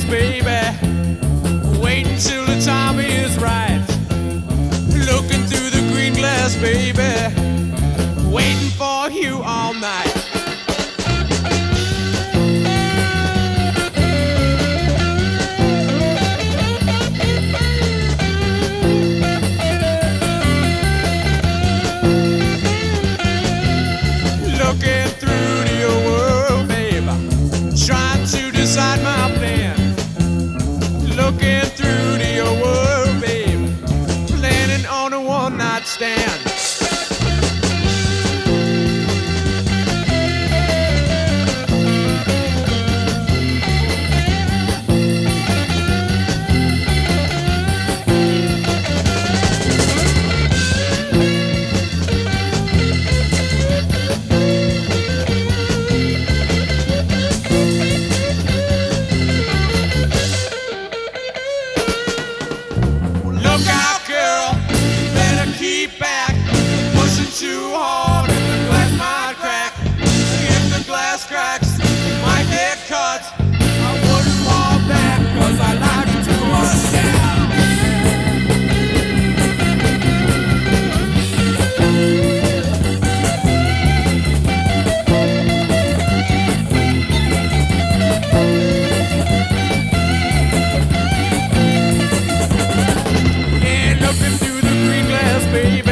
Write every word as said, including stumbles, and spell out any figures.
baby. Waiting till the time is right. Looking through the green glass, baby. Waiting for you all night. Looking through to your world, baby. Trying to decide my plan. Looking through to your world, baby. Planning on a one-night stand. Look out, girl, you better keep back. Pushing too hard and the glass might crack. If the glass cracks, you might get cut. I wouldn't fall back, cause I like to rush down. And looking through the green glass, baby.